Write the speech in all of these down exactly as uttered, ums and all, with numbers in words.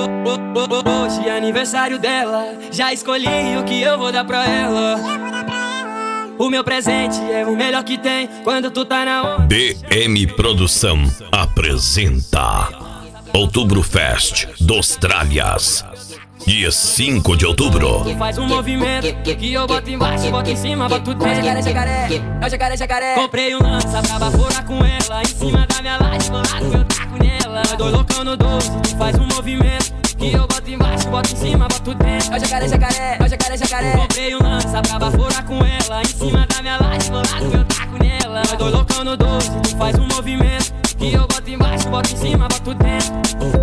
Hoje é aniversário dela, já escolhi o que eu vou dar pra ela. O meu presente é o melhor que tem quando tu tá na onda. D M Produção apresenta Outubro Fest dos Tralhas, dia cinco de outubro. Tu faz um movimento que eu boto embaixo, boto em cima, boto dentro. Jacaré, jacaré, é o jacaré, jacaré. Comprei um lança pra baforar com ela, em cima da minha laje, do lado eu taco nela. Nós dois loucão no doce, tu faz um movimento que eu boto embaixo, boto em cima, boto dentro. É o jacaré, jacaré, é o jacaré, jacaré. Comprei um lança pra baforar com ela, em cima da minha laje, do lado eu taco nela. Nós dois loucão no doce, tu faz um movimento que eu boto embaixo, boto em cima, boto dentro.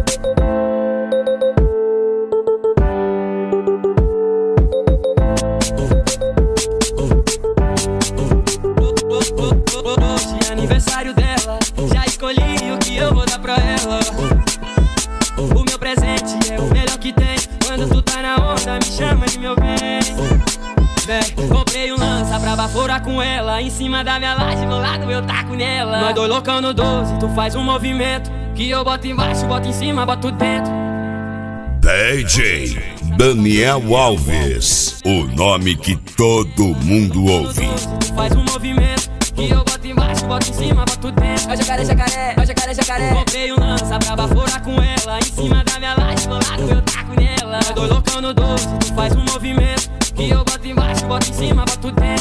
Hoje é aniversário dela, já escolhi o que eu vou dar pra ela. O meu presente é o melhor que tem quando tu tá na onda, me chama de meu bem. Véi, comprei um lança pra baforar com ela, em cima da minha laje, do lado eu taco nela. Nós dois loucão no doze, tu faz um movimento que eu boto embaixo, boto em cima, boto dentro. D J Daniel Alves, o nome que todo mundo ouve. Tu faz um movimento que eu boto embaixo, boto em cima, boto dentro. É o jacaré, jacaré, é o jacaré, jacaré. Comprei um lança pra baforar com ela, em cima da minha laje, do lado eu taco nela. Nós dois loucão no doce, tu faz um movimento que eu boto embaixo, boto em cima, boto dentro.